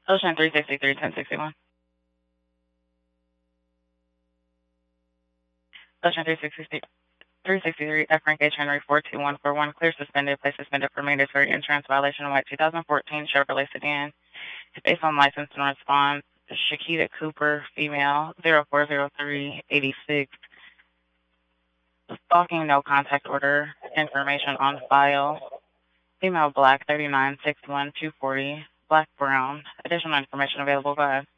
Ocean 363, 1061. Ocean 363, F. Frank H. Henry 42141. Clear suspended. Place suspended for mandatory insurance violation. White 2014 Chevrolet sedan. Based on license and response. Shakita Cooper, female, 040386. Stalking, no contact order. Information on file. Female, black, 3961 240. Black, brown. Additional information available. Go ahead.